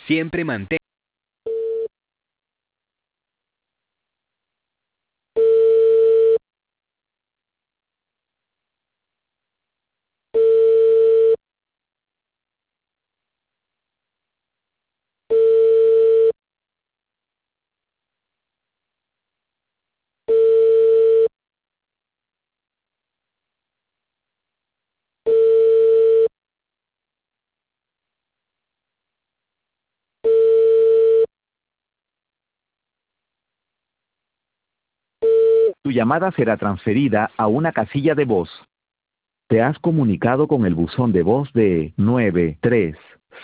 Siempre mantén. Tu llamada será transferida a una casilla de voz. Te has comunicado con el buzón de voz de 930.